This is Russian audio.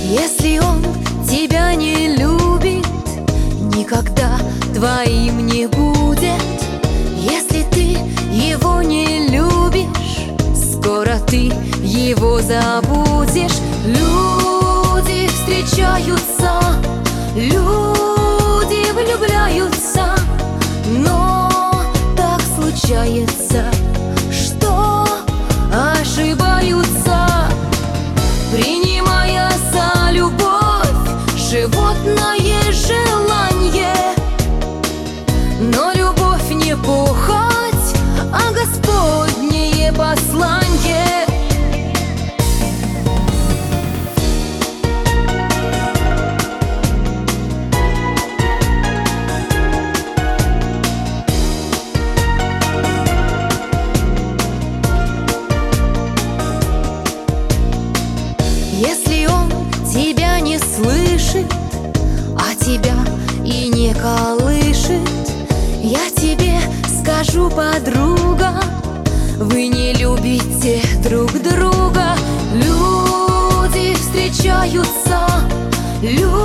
Если он тебя не любит, никогда твоим не будет. Если ты его не любишь, скоро ты его забудешь. Люди встречаются, люди влюбляются, но так случается, что ошибаются, принимая за любовь животное желание. Но любовь не похоть, а Господнее посланье. Если он тебя не слышит, а тебя и не колышет, я тебе скажу, подруга, вы не любите друг друга. Люди встречаются, люди